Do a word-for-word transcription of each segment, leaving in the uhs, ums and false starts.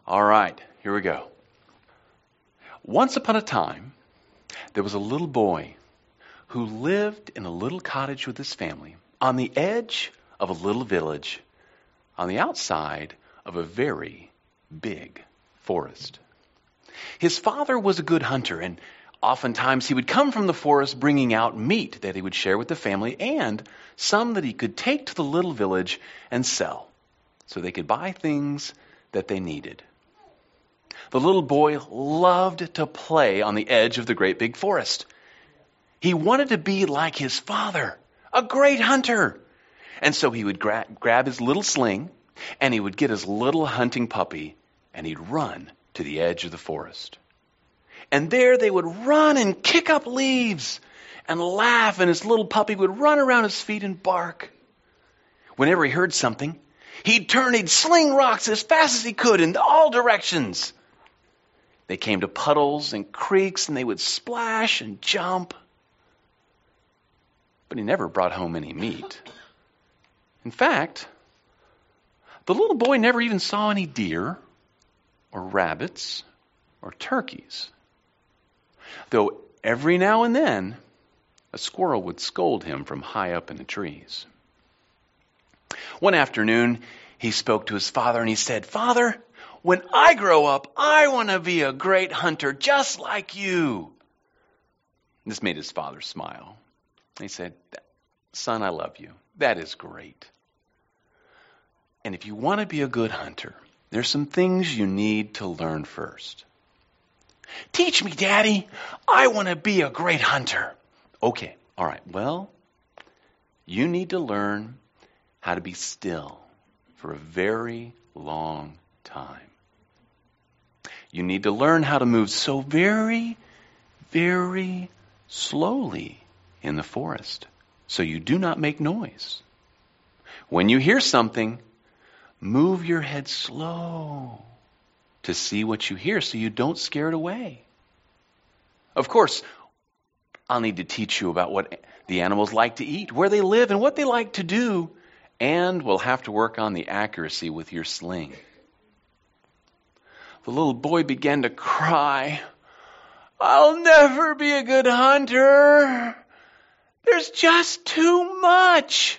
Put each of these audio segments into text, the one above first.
All right, here we go. Once upon a time, there was a little boy who lived in a little cottage with his family on the edge of a little village on the outside of a very big forest. His father was a good hunter, and oftentimes he would come from the forest bringing out meat that he would share with the family and some that he could take to the little village and sell so they could buy things that they needed. The little boy loved to play on the edge of the great big forest. He wanted to be like his father, a great hunter. And so he would gra- grab his little sling and he would get his little hunting puppy and he'd run to the edge of the forest. And there they would run and kick up leaves and laugh, and his little puppy would run around his feet and bark. Whenever he heard something, he'd turn, he'd sling rocks as fast as he could in all directions. They came to puddles and creeks, and they would splash and jump. But he never brought home any meat. In fact, the little boy never even saw any deer or rabbits or turkeys. Though every now and then, a squirrel would scold him from high up in the trees. One afternoon, he spoke to his father and he said, "Father, when I grow up, I want to be a great hunter just like you." This made his father smile. He said, "Son, I love you. That is great. And if you want to be a good hunter, there's some things you need to learn first." "Teach me, Daddy. I want to be a great hunter." "Okay, all right. Well, you need to learn how to be still for a very long time. You need to learn how to move so very, very slowly in the forest so you do not make noise. When you hear something, move your head slow to see what you hear so you don't scare it away. Of course, I'll need to teach you about what the animals like to eat, where they live, and what they like to do, and we'll have to work on the accuracy with your sling." The little boy began to cry. "I'll never be a good hunter. There's just too much."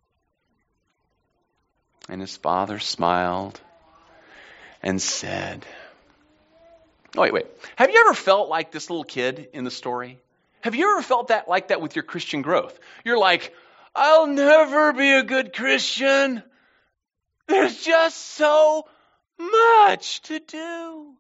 And his father smiled and said, oh, wait, wait. Have you ever felt like this little kid in the story? Have you ever felt that like that with your Christian growth? You're like, "I'll never be a good Christian. There's just so much to do."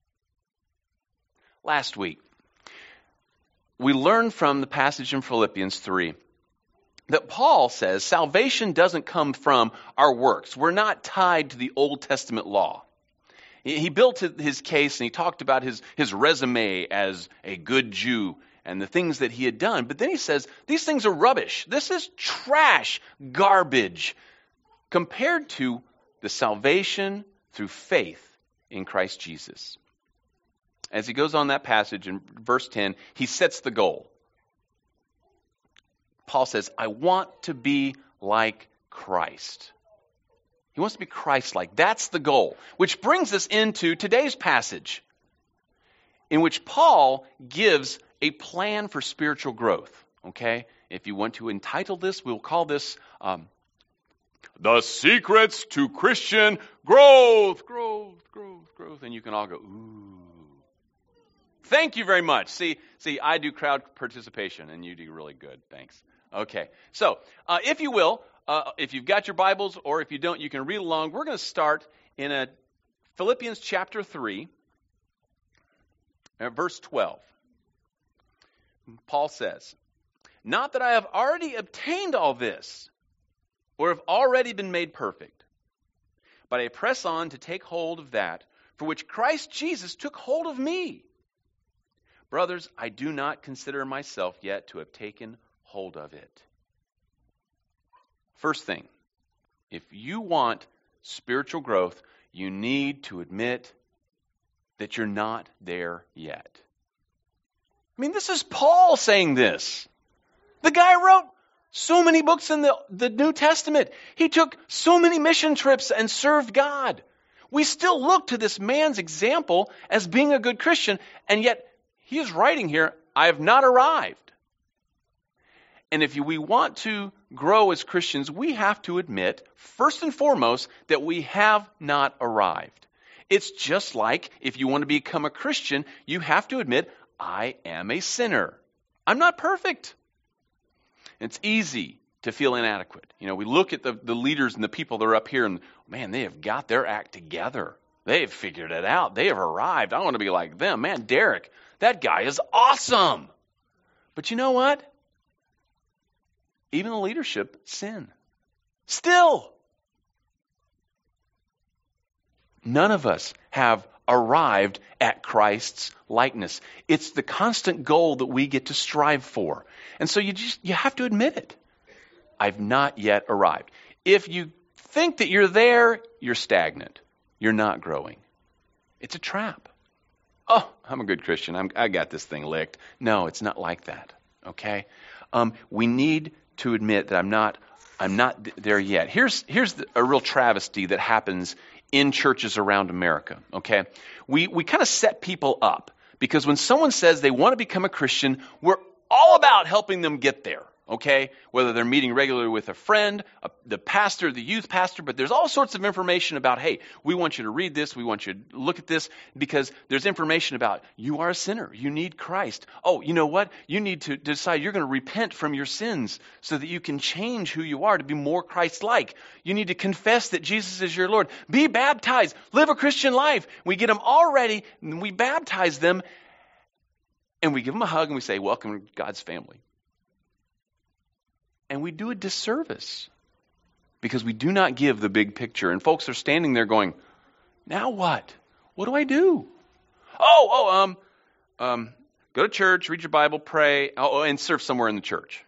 Last week, we learned from the passage in Philippians three that Paul says salvation doesn't come from our works. We're not tied to the Old Testament law. He built his case and he talked about his, his resume as a good Jew and the things that he had done. But then he says, these things are rubbish. This is trash, garbage, compared to the salvation through faith in Christ Jesus. As he goes on that passage in verse ten, he sets the goal. Paul says, "I want to be like Christ." He wants to be Christ-like. That's the goal. Which brings us into today's passage, in which Paul gives a plan for spiritual growth. Okay? If you want to entitle this, we'll call this um, The Secrets to Christian Growth. Growth, growth, growth. And you can all go, ooh. Thank you very much. See, see, I do crowd participation, and you do really good. Thanks. Okay. So, uh, if you will, uh, if you've got your Bibles, or if you don't, you can read along. We're going to start in a Philippians chapter three, uh, verse twelve. Paul says, "Not that I have already obtained all this, or have already been made perfect, but I press on to take hold of that for which Christ Jesus took hold of me. Brothers, I do not consider myself yet to have taken hold of it." First thing, if you want spiritual growth, you need to admit that you're not there yet. I mean, this is Paul saying this. The guy wrote so many books in the, the New Testament. He took so many mission trips and served God. We still look to this man's example as being a good Christian, and yet he is writing here, I have not arrived. And if we want to grow as Christians, we have to admit, first and foremost, that we have not arrived. It's just like if you want to become a Christian, you have to admit, I am a sinner. I'm not perfect. It's easy to feel inadequate. You know, we look at the, the leaders and the people that are up here and, man, they have got their act together. They have figured it out. They have arrived. I want to be like them. Man, Derek, that guy is awesome. But you know what? Even the leadership sin. Still. None of us have arrived at Christ's likeness. It's the constant goal that we get to strive for. And so you just you have to admit it. I've not yet arrived. If you think that you're there, you're stagnant. You're not growing. It's a trap. Oh, I'm a good Christian. I'm, I got this thing licked. No, it's not like that. Okay? Um, we need to admit that I'm not I'm not there yet. Here's here's the, a real travesty that happens in churches around America. Okay? We we kind of set people up because when someone says they want to become a Christian, we're all about helping them get there. Okay, whether they're meeting regularly with a friend, a, the pastor, the youth pastor, but there's all sorts of information about, hey, we want you to read this, we want you to look at this, because there's information about you are a sinner, you need Christ. Oh, you know what? You need to decide you're going to repent from your sins so that you can change who you are to be more Christ-like. You need to confess that Jesus is your Lord. Be baptized. Live a Christian life. We get them all ready, and we baptize them, and we give them a hug, and we say, welcome to God's family. And we do a disservice because we do not give the big picture. And folks are standing there going, now what? What do I do? Oh, oh, um, um, go to church, read your Bible, pray, oh, and serve somewhere in the church.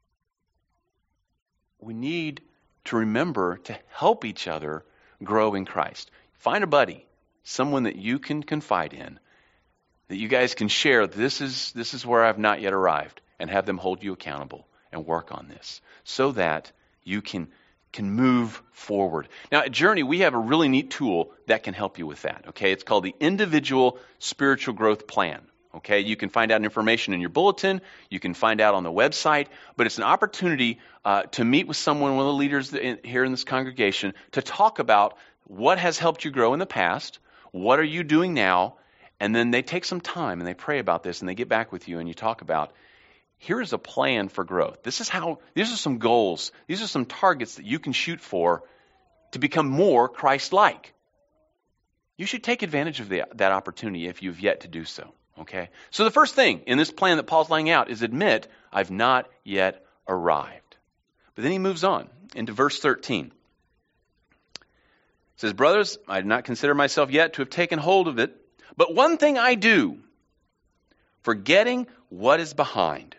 We need to remember to help each other grow in Christ. Find a buddy, someone that you can confide in, that you guys can share, this is, this is where I've not yet arrived, and have them hold you accountable. And work on this so that you can can move forward. Now at Journey, we have a really neat tool that can help you with that. Okay, it's called the Individual Spiritual Growth Plan. Okay, you can find out information in your bulletin. You can find out on the website. But it's an opportunity uh, to meet with someone, one of the leaders in, here in this congregation, to talk about what has helped you grow in the past. What are you doing now? And then they take some time and they pray about this and they get back with you and you talk about, here is a plan for growth. This is how, these are some goals. These are some targets that you can shoot for to become more Christ-like. You should take advantage of the, that opportunity if you've yet to do so. Okay? So the first thing in this plan that Paul's laying out is admit, I've not yet arrived. But then he moves on into verse thirteen. It says, brothers, I do not consider myself yet to have taken hold of it, but one thing I do, forgetting what is behind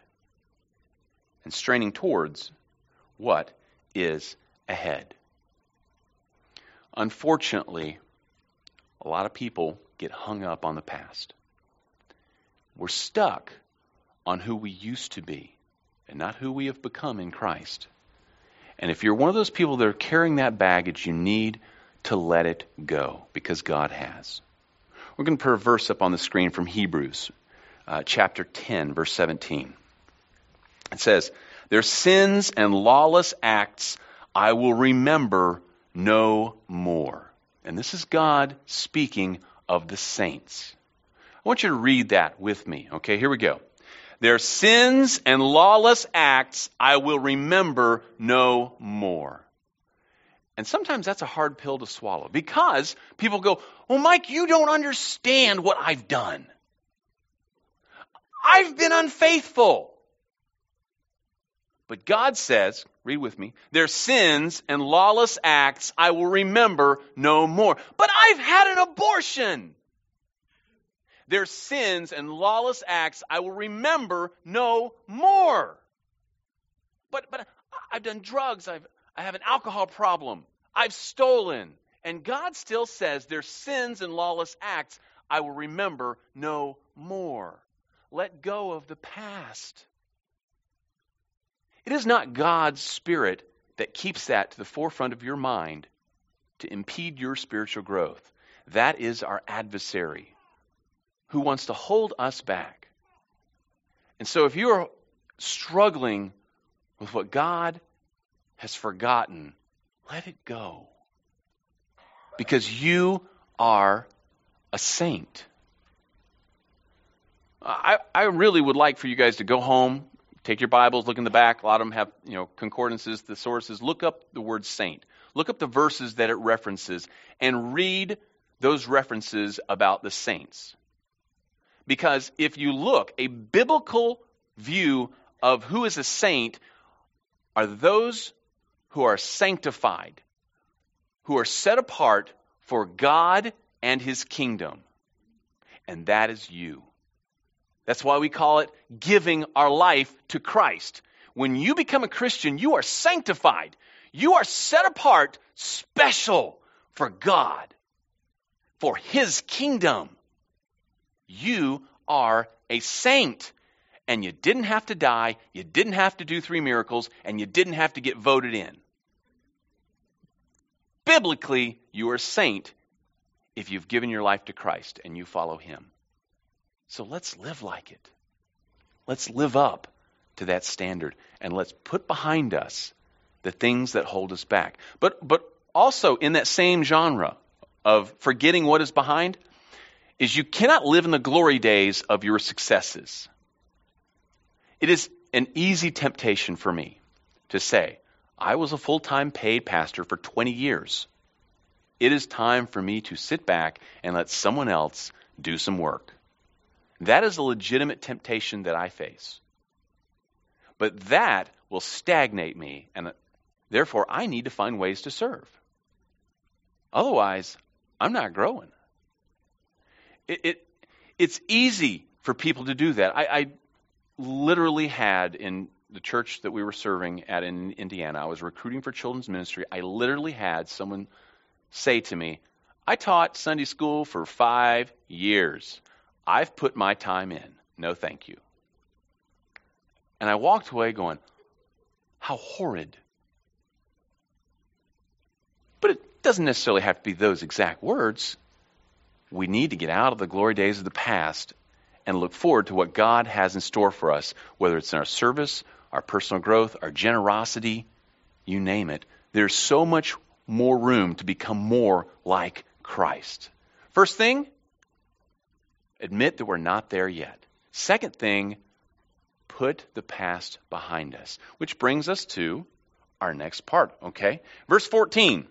and straining towards what is ahead. Unfortunately, a lot of people get hung up on the past. We're stuck on who we used to be and not who we have become in Christ. And if you're one of those people that are carrying that baggage, you need to let it go because God has. We're going to put a verse up on the screen from Hebrews, uh, chapter ten, verse seventeen. It says, their sins and lawless acts I will remember no more. And this is God speaking of the saints. I want you to read that with me. Okay, here we go. Their sins and lawless acts I will remember no more. And sometimes that's a hard pill to swallow because people go, well, Mike, you don't understand what I've done. I've been unfaithful. But God says, read with me, their sins and lawless acts I will remember no more. But I've had an abortion. Their sins and lawless acts I will remember no more. But but I've done drugs. I've I have an alcohol problem. I've stolen. And God still says their sins and lawless acts I will remember no more. Let go of the past. It is not God's Spirit that keeps that to the forefront of your mind to impede your spiritual growth. That is our adversary who wants to hold us back. And so if you are struggling with what God has forgotten, let it go. Because you are a saint. I, I really would like for you guys to go home, take your Bibles, look in the back. A lot of them have, you know, concordances, the sources. Look up the word saint. Look up the verses that it references and read those references about the saints. Because if you look, a biblical view of who is a saint are those who are sanctified, who are set apart for God and his kingdom. And that is you. That's why we call it giving our life to Christ. When you become a Christian, you are sanctified. You are set apart, special for God, for his kingdom. You are a saint. And you didn't have to die, you didn't have to do three miracles, and you didn't have to get voted in. Biblically, you are a saint if you've given your life to Christ and you follow him. So let's live like it. Let's live up to that standard, and let's put behind us the things that hold us back. But but also in that same genre of forgetting what is behind, is you cannot live in the glory days of your successes. It is an easy temptation for me to say, I was a full-time paid pastor for twenty years. It is time for me to sit back and let someone else do some work. That is a legitimate temptation that I face. But that will stagnate me, and therefore I need to find ways to serve. Otherwise, I'm not growing. It, it it's easy for people to do that. I, I literally had in the church that we were serving at in Indiana, I was recruiting for children's ministry. I literally had someone say to me, I taught Sunday school for five years. I've put my time in. No, thank you. And I walked away going, how horrid. But it doesn't necessarily have to be those exact words. We need to get out of the glory days of the past and look forward to what God has in store for us, whether it's in our service, our personal growth, our generosity, you name it. There's so much more room to become more like Christ. First thing, admit that we're not there yet. Second thing, put the past behind us, which brings us to our next part, okay? Verse fourteen.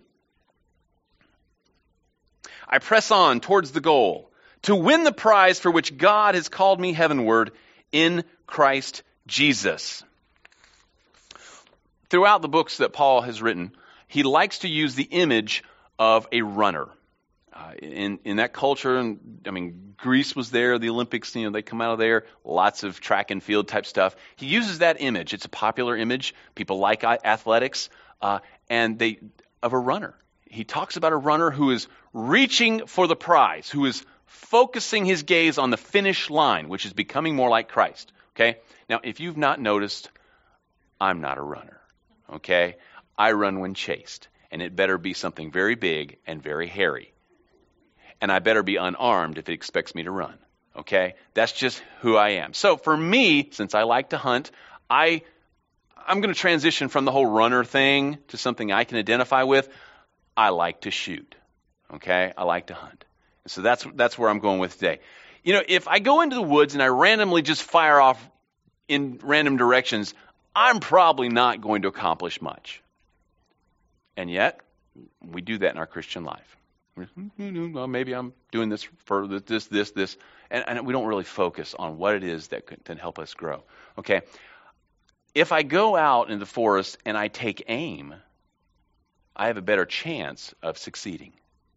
I press on towards the goal, to win the prize for which God has called me heavenward in Christ Jesus. Throughout the books that Paul has written, he likes to use the image of a runner. Uh, in, in that culture, and I mean, Greece was there, the Olympics, you know, they come out of there, lots of track and field type stuff. He uses that image. It's a popular image. People like athletics, uh, and they of a runner. He talks about a runner who is reaching for the prize, who is focusing his gaze on the finish line, which is becoming more like Christ. Okay? Now, if you've not noticed, I'm not a runner. Okay? I run when chased, and it better be something very big and very hairy. And I better be unarmed if it expects me to run. Okay? That's just who I am. So for me, since I like to hunt, I, I'm going to transition from the whole runner thing to something I can identify with. I like to shoot. Okay? I like to hunt. And so that's that's where I'm going with today. You know, if I go into the woods and I randomly just fire off in random directions, I'm probably not going to accomplish much. And yet, we do that in our Christian life. Well, maybe I'm doing this for this, this, this, and, and we don't really focus on what it is that can, can help us grow. Okay? If I go out in the forest and I take aim, I have a better chance of succeeding.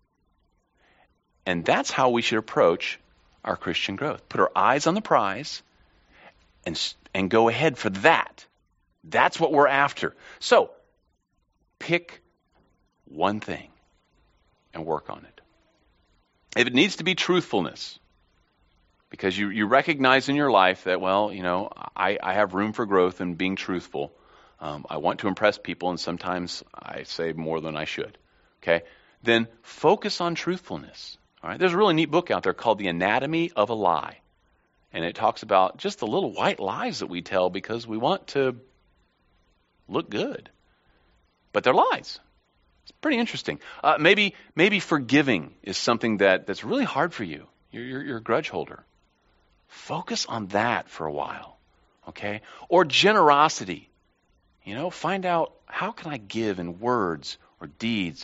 And that's how we should approach our Christian growth. Put our eyes on the prize and, and go ahead for that. That's what we're after. So, pick one thing and work on it. If it needs to be truthfulness, because you, you recognize in your life that, well, you know, I, I have room for growth in being truthful. Um, I want to impress people, and sometimes I say more than I should. Okay? then focus on truthfulness. All right? There's a really neat book out there called The Anatomy of a Lie. And it talks about just the little white lies that we tell because we want to look good. But they're lies. It's pretty interesting. Uh, maybe maybe forgiving is something that, that's really hard for you. You're, you're, you're a grudge holder. Focus on that for a while. Okay? Or generosity. You know, find out, how can I give in words or deeds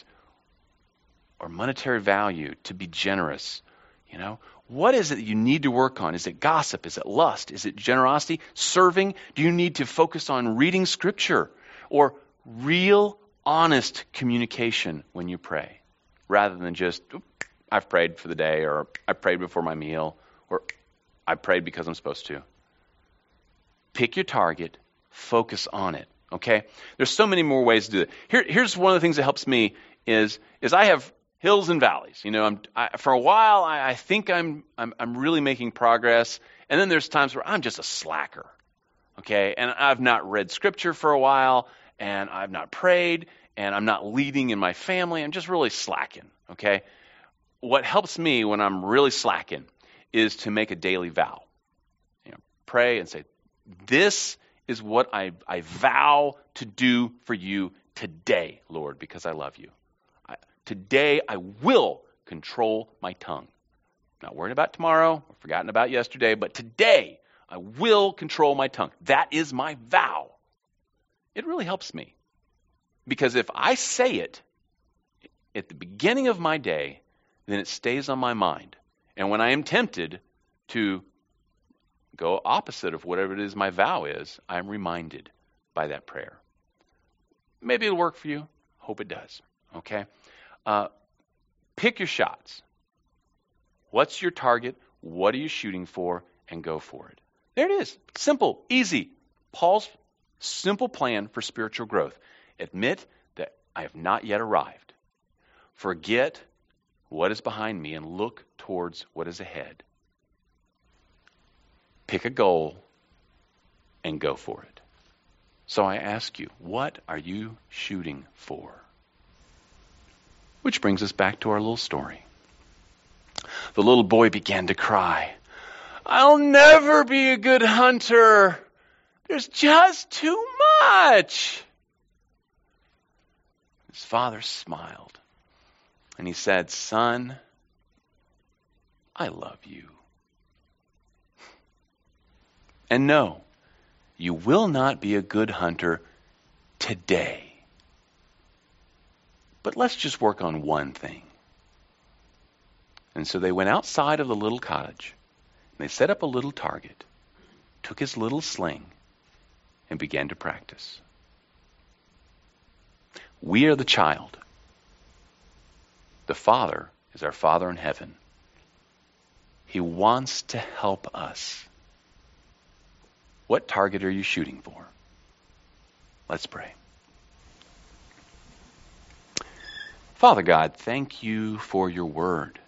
or monetary value to be generous? You know, what is it that you need to work on? Is it gossip? Is it lust? Is it generosity? Serving? Do you need to focus on reading Scripture or real, honest communication when you pray, rather than just, I've prayed for the day, or I prayed before my meal, or I prayed because I'm supposed to? Pick your target, focus on it. Okay? There's so many more ways to do it. Here, here's one of the things that helps me is, is I have hills and valleys. You know, I'm, I, for a while, I, I think I'm, I'm I'm really making progress, and then there's times where I'm just a slacker. Okay? And I've not read Scripture for a while, and I've not prayed, and I'm not leading in my family. I'm just really slacking. Okay? What helps me when I'm really slacking is to make a daily vow. You know, pray and say, this is what I, I vow to do for you today, Lord, because I love you. I, today I will control my tongue. Not worrying about tomorrow, or forgotten about yesterday, but today I will control my tongue. That is my vow. It really helps me. Because if I say it at the beginning of my day, then it stays on my mind. And when I am tempted to go opposite of whatever it is my vow is, I'm reminded by that prayer. Maybe it'll work for you. Hope it does. Okay? Uh, pick your shots. What's your target? What are you shooting for? And go for it. There it is. Simple, easy. Paul's simple plan for spiritual growth. Admit that I have not yet arrived. Forget what is behind me and look towards what is ahead. Pick a goal and go for it. So I ask you, what are you shooting for? Which brings us back to our little story. The little boy began to cry, I'll never be a good hunter. There's just too much. His father smiled and he said, Son, I love you. And no, you will not be a good hunter today. But let's just work on one thing. And so they went outside of the little cottage. And they set up a little target, took his little sling, and began to practice. We are the child. The Father is our Father in heaven. He wants to help us. What target are you shooting for? Let's pray. Father God, thank you for your word.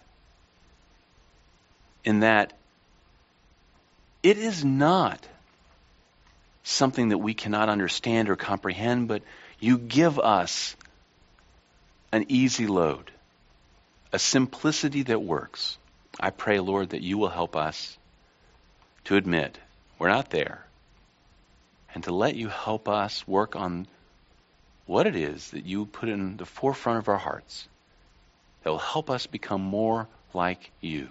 In that it is not something that we cannot understand or comprehend, but you give us an easy load, a simplicity that works. I pray, Lord, that you will help us to admit we're not there, and to let you help us work on what it is that you put in the forefront of our hearts that will help us become more like you.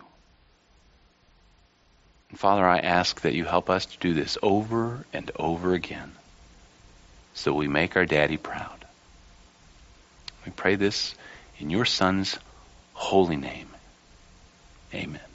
And Father, I ask that you help us to do this over and over again so we make our daddy proud. We pray this in your Son's holy name. Amen.